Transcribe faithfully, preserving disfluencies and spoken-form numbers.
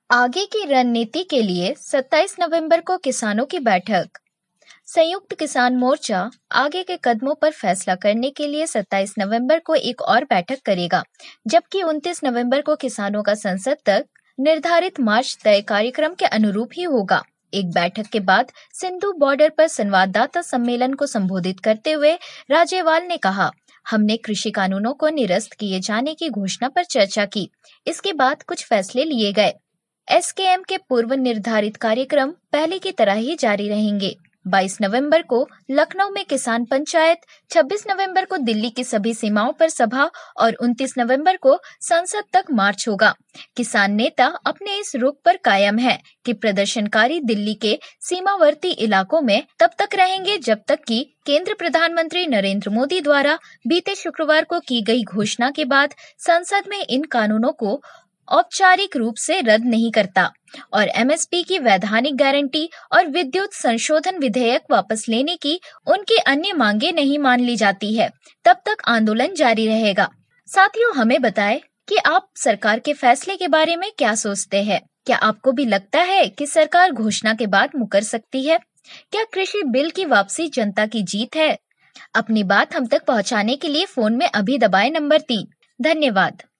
आगे की रणनीति के लिए सत्ताईस नवंबर को किसानों की बैठक। संयुक्त किसान मोर्चा आगे के कदमों पर फैसला करने के लिए सत्ताईस नवंबर को एक और बैठक करेगा, जबकि उनतीस नवंबर को किसानों का संसद तक निर्धारित मार्च तय कार्यक्रम के अनुरूप ही होगा। एक बैठक के बाद सिंधु बॉर्डर पर संवाददाता सम्मेलन को संबोधित करते हुए राज्यपाल ने कहा, हमने कृषि कानूनों को निरस्त किए जाने की घोषणा पर चर्चा की। इसके बाद कुछ फैसले लिए गए। एसकेएम के पूर्व निर्धारित कार्यक्रम पहले की तरह ही जारी रहेंगे। बाईस नवंबर को लखनऊ में किसान पंचायत, छब्बीस नवंबर को दिल्ली की सभी सीमाओं पर सभा और उनतीस नवंबर को संसद तक मार्च होगा। किसान नेता अपने इस रुख पर कायम है कि प्रदर्शनकारी दिल्ली के सीमावर्ती इलाकों में तब तक रहेंगे जब तक कि केंद्र प्रधानमंत्री नरेंद्र मोदी द्वारा बीते शुक्रवार को की गई घोषणा के बाद संसद में इन कानूनों को औपचारिक रूप से रद्द नहीं करता और एमएसपी की वैधानिक गारंटी और विद्युत संशोधन विधेयक वापस लेने की उनकी अन्य मांगे नहीं मान ली जाती है। तब तक आंदोलन जारी रहेगा। साथियों, हमें बताएं कि आप सरकार के फैसले के बारे में क्या सोचते हैं। क्या आपको भी लगता है कि सरकार घोषणा के बाद मुकर सकती है? क्या कृषि बिल की वापसी जनता की जीत है? अपनी बात हम तक पहुंचाने के लिए फोन में अभी दबाएं नंबर तीन। धन्यवाद।